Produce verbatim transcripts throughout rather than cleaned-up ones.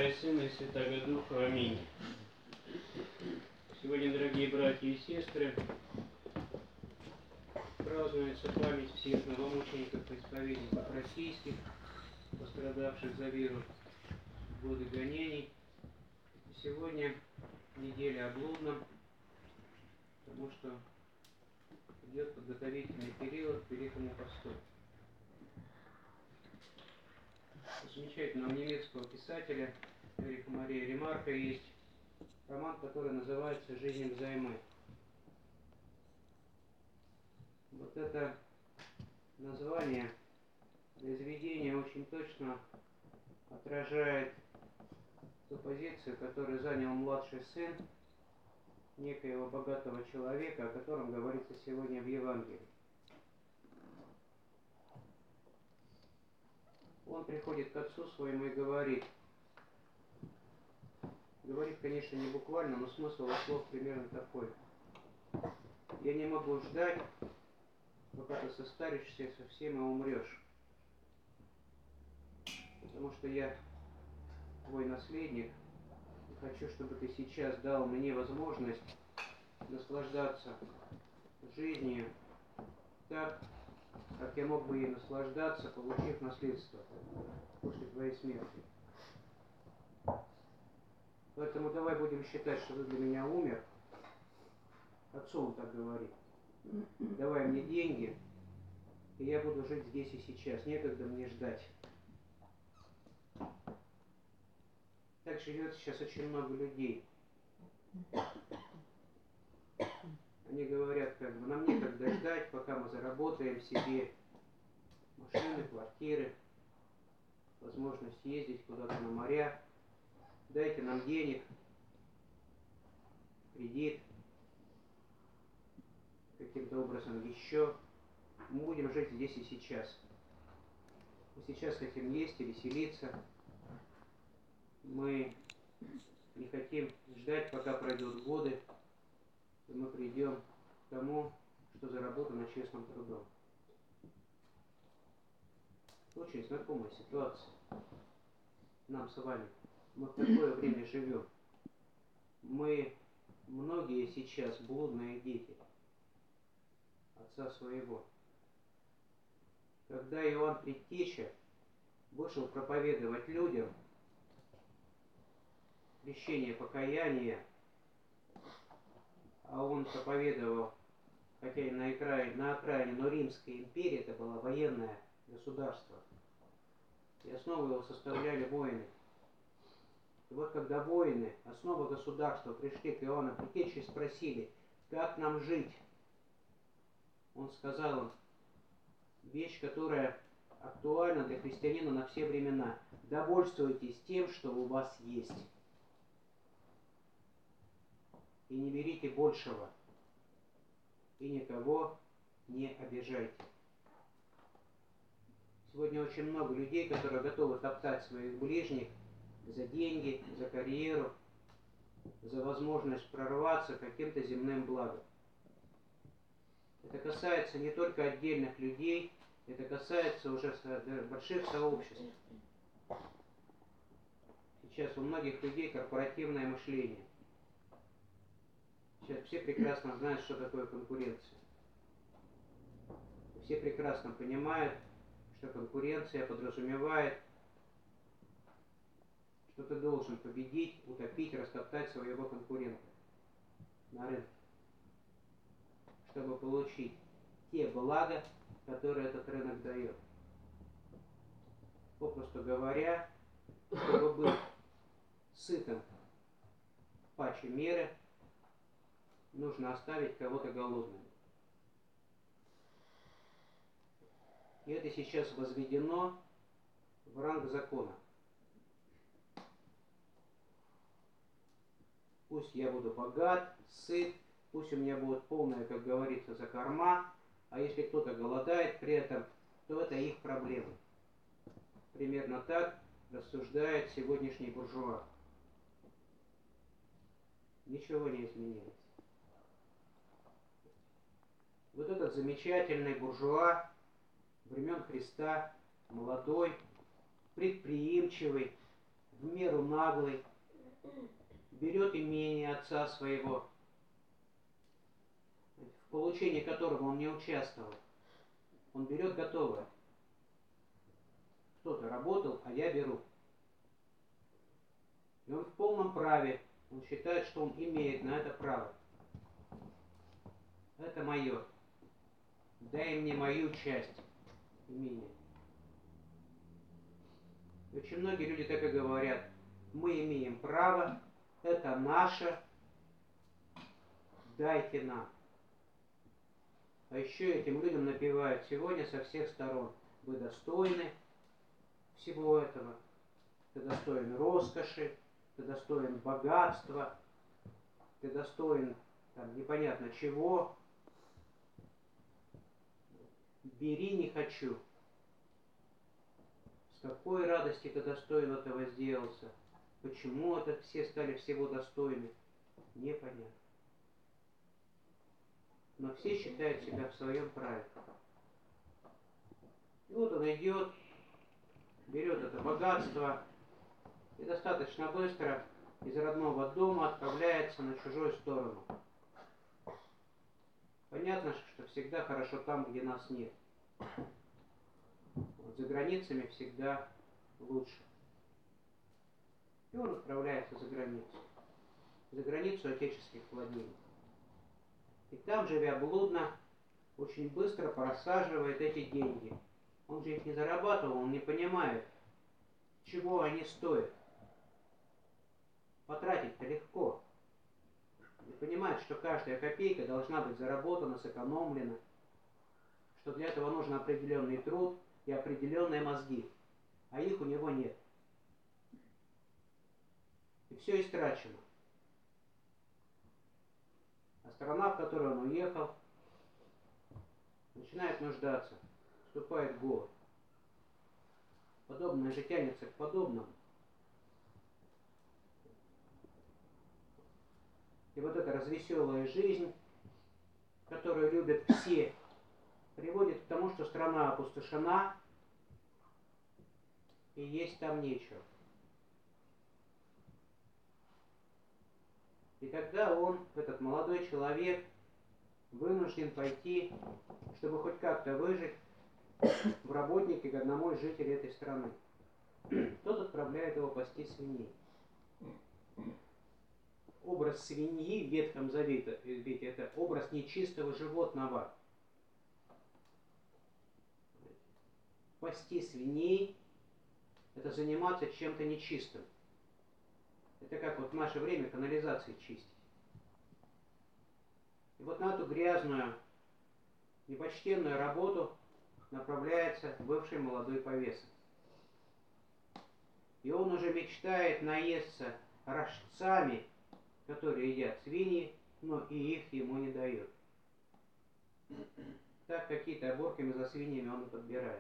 и Сына, и Святаго Духа. Аминь. Сегодня, дорогие братья и сестры, празднуется память всех новомучеников и исповедников российских, пострадавших за веру в годы гонений. Сегодня неделя о блудном, потому что идет подготовительный период к Великому посту. У замечательного немецкого писателя Эриха Мария Ремарка есть роман, который называется «Жизнь взаймы». Вот это название произведения очень точно отражает ту позицию, которую занял младший сын некоего богатого человека, о котором говорится сегодня в Евангелии. Он приходит к отцу своему и говорит, говорит, конечно, не буквально, но смысл слов примерно такой: я не могу ждать, пока ты состаришься совсем и умрешь, потому что я твой наследник, и хочу, чтобы ты сейчас дал мне возможность наслаждаться жизнью так, как я мог бы ей наслаждаться, получив наследство после твоей смерти. Поэтому давай будем считать, что ты для меня умер. Отцу он так говорит. Давай мне деньги, и я буду жить здесь и сейчас. Некогда мне ждать. Так живет сейчас очень много людей. Они говорят, как бы, нам некогда ждать, пока мы заработаем себе машины, квартиры, возможность ездить куда-то на моря. Дайте нам денег, кредит, каким-то образом еще. Мы будем жить здесь и сейчас. Мы сейчас хотим есть и веселиться. Мы не хотим ждать, пока пройдут годы, и мы придем к тому, что заработано честным трудом. Очень знакомая ситуация нам с вами. Мы в такое время живем. Мы, многие сейчас блудные дети отца своего. Когда Иоанн Предтеча вышел проповедовать людям крещение, покаяние, а он проповедовал, хотя и на окраине, на окраине, но Римская империя, это было военное государство, и основу его составляли воины. И вот когда воины, основа государства, пришли к Иоанну Предтече и спросили, как нам жить, он сказал им вещь, которая актуальна для христианина на все времена: довольствуйтесь тем, что у вас есть, и не берите большего, и никого не обижайте. Сегодня очень много людей, которые готовы топтать своих ближних за деньги, за карьеру, за возможность прорваться к каким-то земным благам. Это касается не только отдельных людей, это касается уже больших сообществ. Сейчас у многих людей корпоративное мышление. Сейчас все прекрасно знают, что такое конкуренция. Все прекрасно понимают, что конкуренция подразумевает, что ты должен победить, утопить, растоптать своего конкурента на рынке, чтобы получить те блага, которые этот рынок дает. Попросту говоря, чтобы быть сытым паче меры, нужно оставить кого-то голодным. И это сейчас возведено в ранг закона. Пусть я буду богат, сыт, пусть у меня будет полная, как говорится, закорма, а если кто-то голодает при этом, то это их проблемы. Примерно так рассуждает сегодняшний буржуа. Ничего не изменилось. Вот этот замечательный буржуа времен Христа, молодой, предприимчивый, в меру наглый, берет имение отца своего, в получении которого он не участвовал. Он берет готовое. Кто-то работал, а я беру. И он в полном праве. Он считает, что он имеет на это право. Это мое. Дай мне мою часть имения. И очень многие люди так и говорят. Мы имеем право, это наше, дайте нам. А еще этим людям напевают сегодня со всех сторон. Вы достойны всего этого. Ты достоин роскоши, ты достоин богатства, ты достоин там, непонятно чего. Бери, не хочу. С какой радости ты достоин этого сделался? Почему это все стали всего достойны? Непонятно. Но все считают себя в своем праве. И вот он идет, берет это богатство и достаточно быстро из родного дома отправляется на чужую сторону. Понятно, что всегда хорошо там, где нас нет. Вот за границами всегда лучше. И он отправляется за границу. За границу отеческих владений. И там, живя блудно, очень быстро просаживает эти деньги. Он же их не зарабатывал, он не понимает, чего они стоят. Потратить-то легко. Не понимает, что каждая копейка должна быть заработана, сэкономлена, что для этого нужен определенный труд и определенные мозги, а их у него нет. И все истрачено. А страна, в которую он уехал, начинает нуждаться, вступает в голод. Подобное же тянется к подобному. И вот эта развеселая жизнь, которую любят все, приводит к тому, что страна опустошена, и есть там нечего. И тогда он, этот молодой человек, вынужден пойти, чтобы хоть как-то выжить, в работники к одному из жителей этой страны. Тот отправляет его пасти свиней. Образ свиньи в Ветхом Завете – это образ нечистого животного. Пасти свиней – это заниматься чем-то нечистым. Это как вот в наше время канализации чистить. И вот на эту грязную, непочтенную работу направляется бывший молодой повеса. И он уже мечтает наесться рожцами, которые едят свиньи, но и их ему не дают. Так какие-то оборками за свиньями он и подбирает.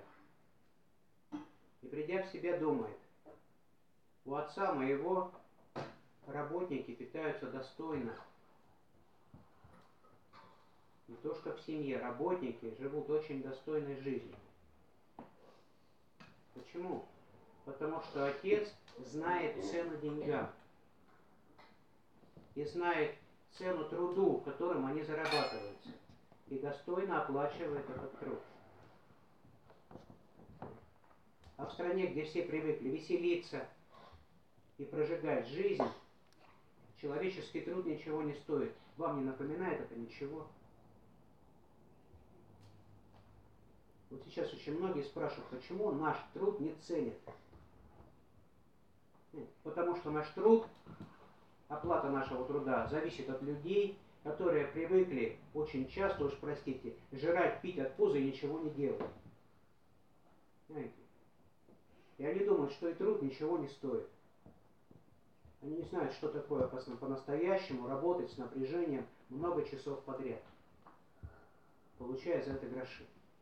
И придя в себя, думает, у отца моего работники питаются достойно. Не то, что в семье работники живут очень достойной жизнью. Почему? Потому что отец знает цену деньгам. И знает цену труду, которым они зарабатываются. И достойно оплачивает этот труд. А в стране, где все привыкли веселиться и прожигать жизнь, человеческий труд ничего не стоит. Вам не напоминает это ничего? Вот сейчас очень многие спрашивают, почему наш труд не ценят. Потому что наш труд, оплата нашего труда зависит от людей, которые привыкли очень часто, уж простите, жрать, пить от пуза и ничего не делать. Знаете? И они думают, что и труд ничего не стоит. Они не знают, что такое по-настоящему работать с напряжением много часов подряд, получая за это гроши.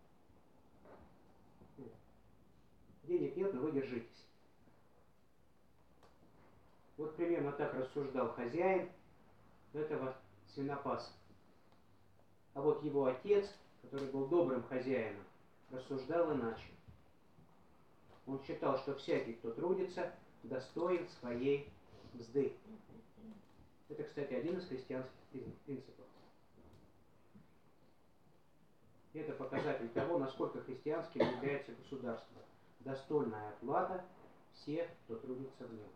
Денег нет, но вы держитесь. Вот примерно так рассуждал хозяин этого свинопаса. А вот его отец, который был добрым хозяином, рассуждал иначе. Он считал, что всякий, кто трудится, достоин своей мзды. Это, кстати, один из христианских принципов. И это показатель того, насколько христианским является государство. Достойная оплата всех, кто трудится в нем.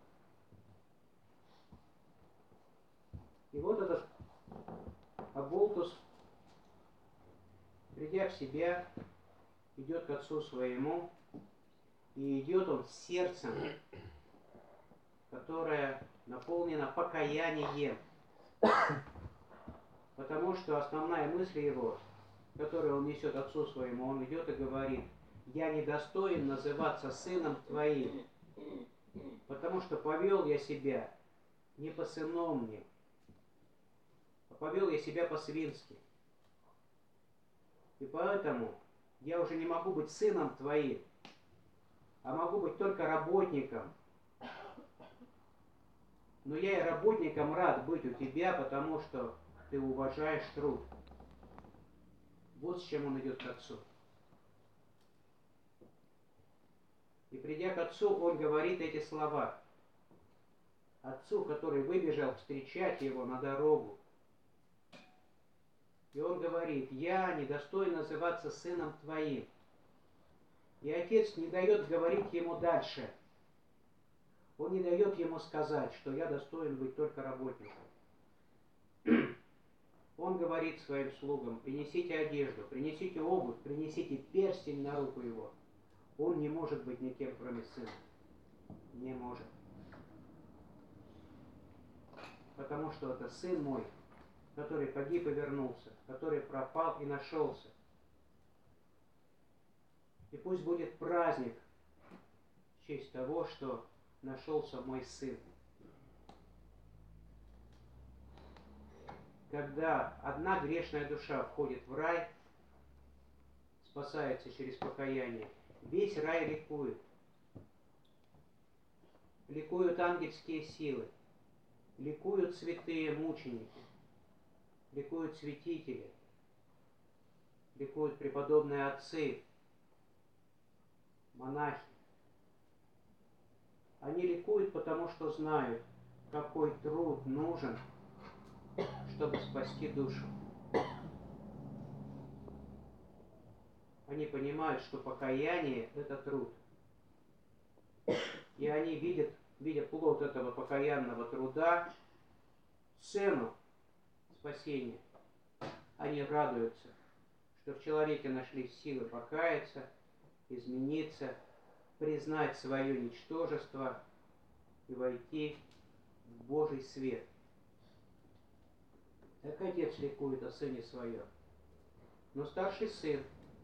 И вот этот Аболтус, придя в себя, идет к отцу своему, и идет он с сердцем, которое наполнено покаянием. Потому что основная мысль его, которую он несет отцу своему, он идет и говорит: «Я недостоин называться сыном твоим, потому что повел я себя не по-сыномне, а повел я себя по-свински. И поэтому я уже не могу быть сыном твоим, а могу быть только работником. Но я и работником рад быть у тебя, потому что ты уважаешь труд». Вот с чем он идет к отцу. И придя к отцу, он говорит эти слова. Отцу, который выбежал встречать его на дорогу. И он говорит: «Я недостоин называться сыном твоим». И отец не дает говорить ему дальше. Он не дает ему сказать, что я достоин быть только работником. Он говорит своим слугам: принесите одежду, принесите обувь, принесите перстень на руку его. Он не может быть никем, кроме сына. Не может. Потому что это сын мой, который погиб и вернулся, который пропал и нашелся. И пусть будет праздник в честь того, что нашелся мой сын. Когда одна грешная душа входит в рай, спасается через покаяние, весь рай ликует. Ликуют ангельские силы, ликуют святые мученики, ликуют святители, ликуют преподобные отцы, монахи. Они ликуют, потому что знают, какой труд нужен, чтобы спасти душу. Они понимают, что покаяние – это труд. И они видят, видя плод этого покаянного труда, цену спасения. Они радуются, что в человеке нашли силы покаяться, измениться, признать свое ничтожество и войти в Божий свет. Так отец ликует о сыне своем. Но старший сын,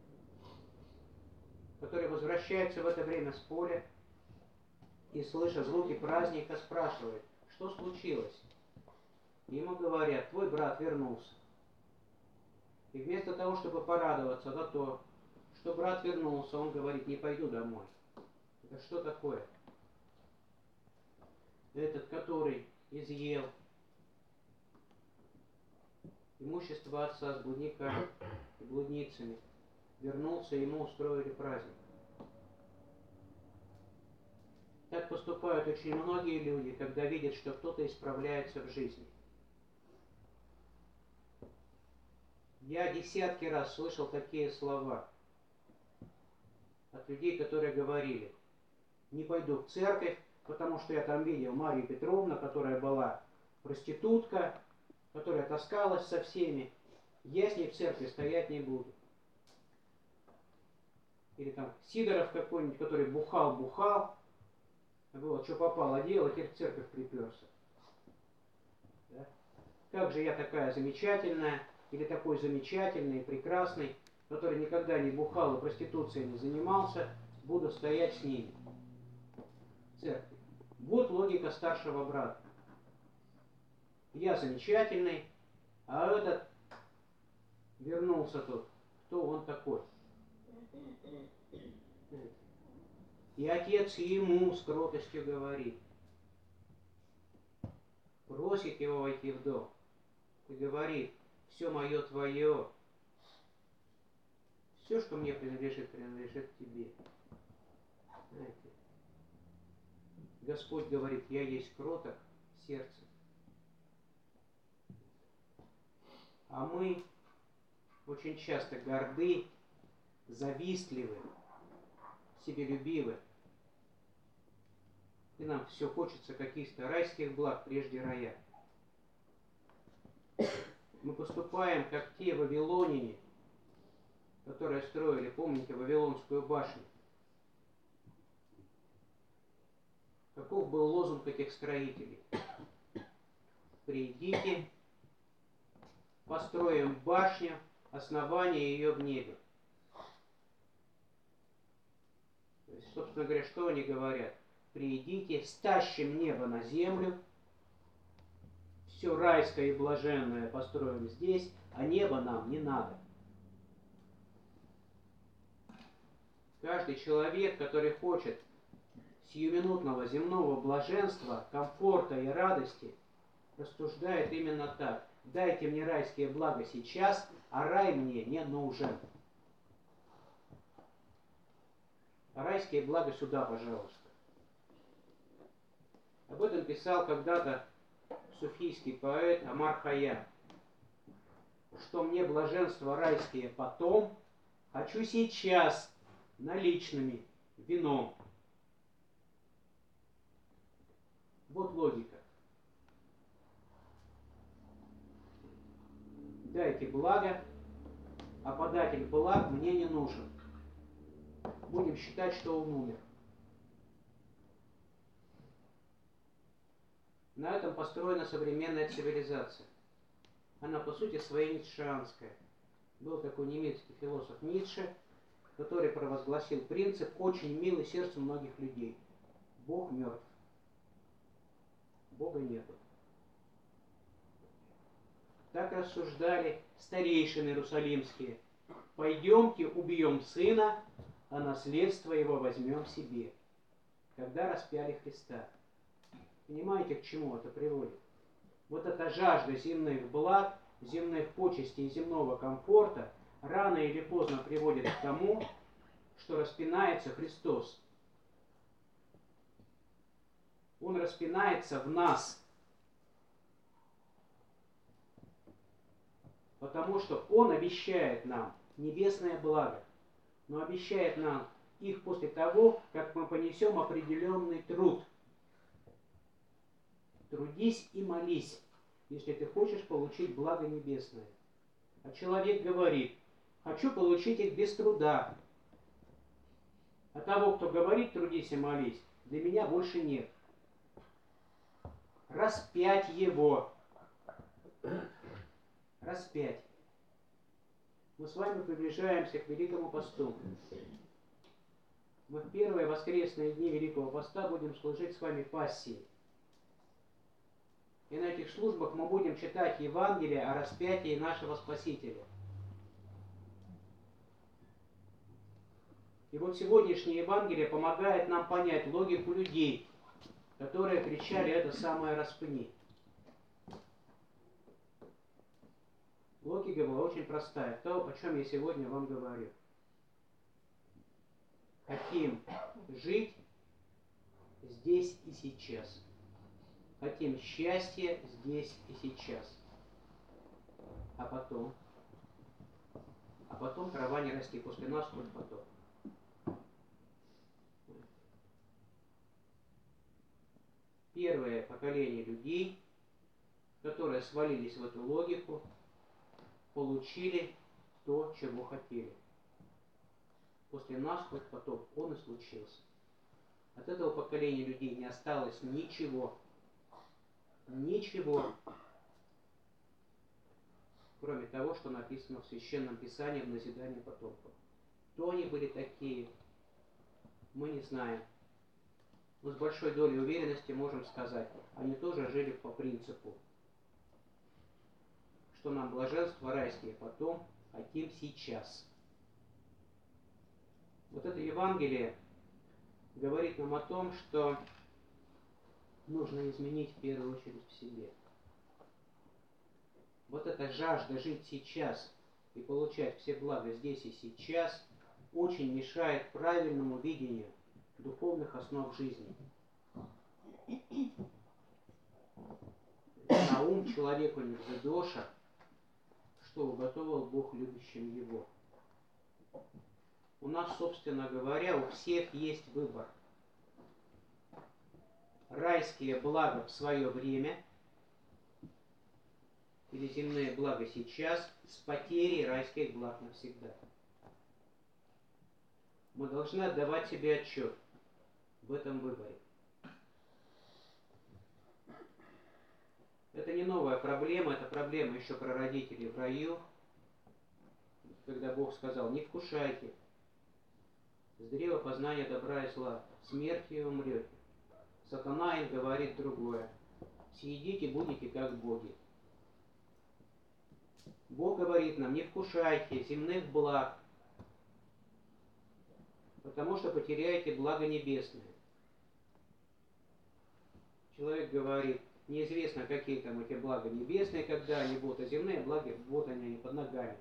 который возвращается в это время с поля и, слыша звуки праздника, спрашивает: что случилось? Ему говорят: твой брат вернулся. И вместо того, чтобы порадоваться за то, что брат вернулся, он говорит: не пойду домой. Это что такое? Этот, который изъел имущество отца с блудниками и блудницами, вернулся, ему устроили праздник. Так поступают очень многие люди, когда видят, что кто-то исправляется в жизни. Я десятки раз слышал такие слова от людей, которые говорили: не пойду в церковь, потому что я там видел Марию Петровну, которая была проститутка, которая таскалась со всеми. Я с ней в церкви стоять не буду. Или там Сидоров какой-нибудь, который бухал-бухал, вот, что попало дело, теперь в церковь приперся. Да? Как же я такая замечательная, или такой замечательный, прекрасный, который никогда не бухал и проституцией не занимался, буду стоять с ними в церкви. Вот логика старшего брата. Я замечательный, а этот вернулся тут. Кто он такой? И отец ему с кротостью говорит, просит его войти в дом и говорит: все мое твое, все, что мне принадлежит, принадлежит тебе. Знаете, Господь говорит: я есть кроток сердцем. А мы очень часто горды, завистливы, себелюбивы. И нам все хочется каких-то райских благ прежде рая. Мы поступаем, как те вавилоняне, которые строили, помните, Вавилонскую башню. Каков был лозунг этих строителей? Придите, построим башню, основание ее в небе. То есть, собственно говоря, что они говорят? Придите, стащим небо на землю, все райское и блаженное построим здесь, а небо нам не надо. Каждый человек, который хочет сиюминутного земного блаженства, комфорта и радости, рассуждает именно так: дайте мне райские блага сейчас, а рай мне не нужен. А райские блага сюда, пожалуйста. Об этом писал когда-то суфийский поэт Омар Хайям, что мне блаженство райские потом, хочу сейчас наличными вином. Вот логика. Дайте благо, а податель благ мне не нужен. Будем считать, что он умер. На этом построена современная цивилизация. Она, по сути, своей ницшеанская. Был такой немецкий философ Ницше, который провозгласил принцип, очень милый сердцу многих людей. Бог мертв. Бога нету. Так рассуждали старейшины иерусалимские. Пойдемте, убьем сына, а наследство его возьмем себе. Когда распяли Христа. Понимаете, к чему это приводит? Вот эта жажда земных благ, земных почестей и земного комфорта рано или поздно приводит к тому, что распинается Христос. Он распинается в нас. Потому что Он обещает нам небесное благо, но обещает нам их после того, как мы понесем определенный труд. Трудись и молись, если ты хочешь получить благо небесное. А человек говорит: хочу получить их без труда. А того, кто говорит трудись и молись, для меня больше нет. Распять его. Распять. Мы с вами приближаемся к Великому посту. Мы в первые воскресные дни Великого поста будем служить с вами пассией. И на этих службах мы будем читать Евангелие о распятии нашего Спасителя. И вот сегодняшнее Евангелие помогает нам понять логику людей, которые кричали это самое «распни». Логика была очень простая. То, о чем я сегодня вам говорю. Хотим жить здесь и сейчас. Хотим счастья здесь и сейчас. А потом? А потом трава не расти, после нас хоть потом. Первое поколение людей, которые свалились в эту логику, получили то, чего хотели. После нас хоть потоп, он и случился. От этого поколения людей не осталось ничего. Ничего. Кроме того, что написано в Священном Писании в назидании потомков. Кто они были такие, мы не знаем. Но с большой долей уверенности можем сказать, они тоже жили по принципу, что нам блаженство райские потом, хотим сейчас. Вот это Евангелие говорит нам о том, что нужно изменить в первую очередь в себе. Вот эта жажда жить сейчас и получать все блага здесь и сейчас очень мешает правильному видению духовных основ жизни. На ум человеку не вздоша, что уготовил Бог любящим его. У нас, собственно говоря, у всех есть выбор. Райские блага в свое время или земные блага сейчас с потерей райских благ навсегда. Мы должны отдавать себе отчет в этом выборе. Это не новая проблема, это проблема еще прародителей в раю, когда Бог сказал: не вкушайте с древа познания добра и зла, смертью умрете. Сатана им говорит другое: съедите, будете как боги. Бог говорит нам: не вкушайте земных благ, потому что потеряете благо небесное. Человек говорит: неизвестно, какие там эти блага небесные, когда они будут, а земные блага, вот они, они под ногами.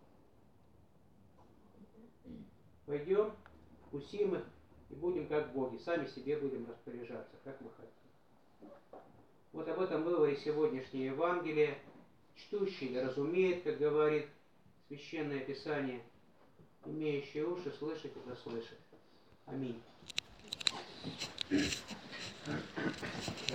Пойдем, вкусим их и будем как боги, сами себе будем распоряжаться, как мы хотим. Вот об этом выборе сегодняшнее Евангелие. Чтущий разумеет, как говорит Священное Писание, имеющие уши слышать и дослышать. Аминь.